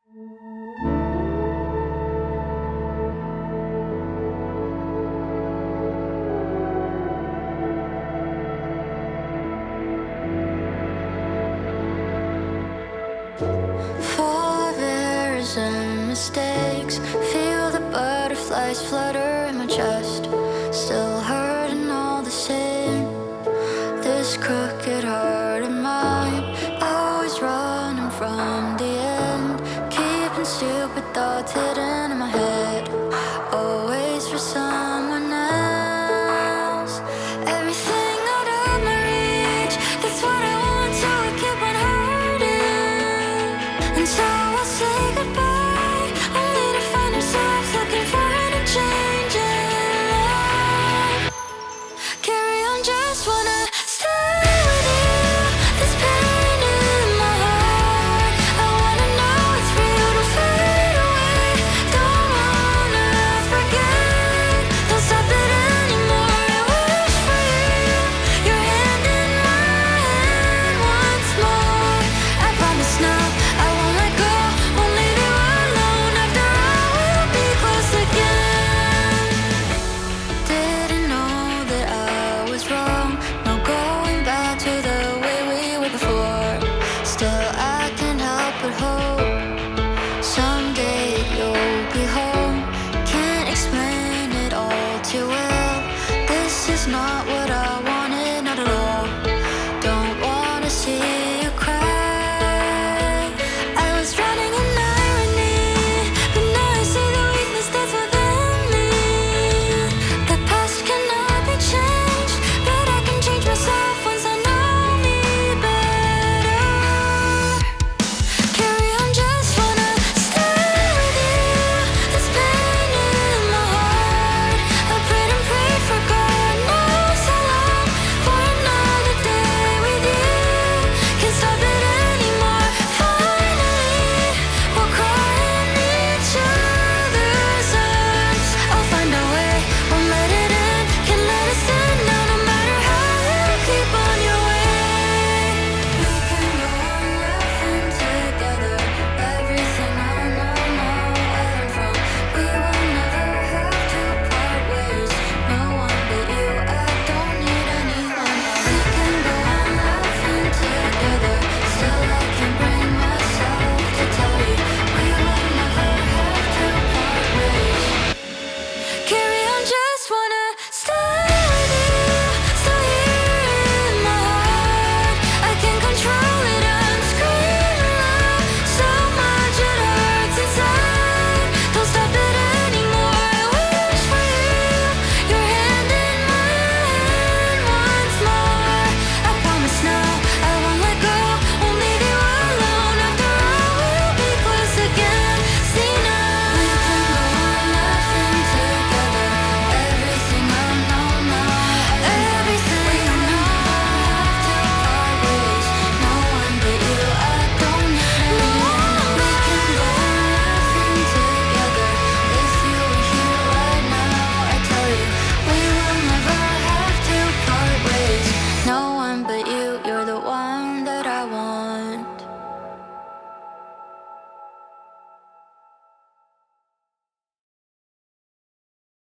For errors and mistakes, feel the butterflies flutter in my chest. Still hurting all the same. This crooked heart of mine, always running from the end. Keeping stupid thoughts hidden in my head, always for someone else. Everything out of my reach, that's what I want, so I keep on hurting. And so I'll say goodbye, only to find ourselves looking for any change in life. Carry on, just wanna stay with you. This pain in my heart, I wanna know it's real to fade away. Don't wanna forget, don't stop it anymore. I wish for you, your hand in my hand once more. I promise now I won't let go, won't leave you alone. After all, we'll be close again. Didn't know that I was wrong, no going back to the way we were before. Still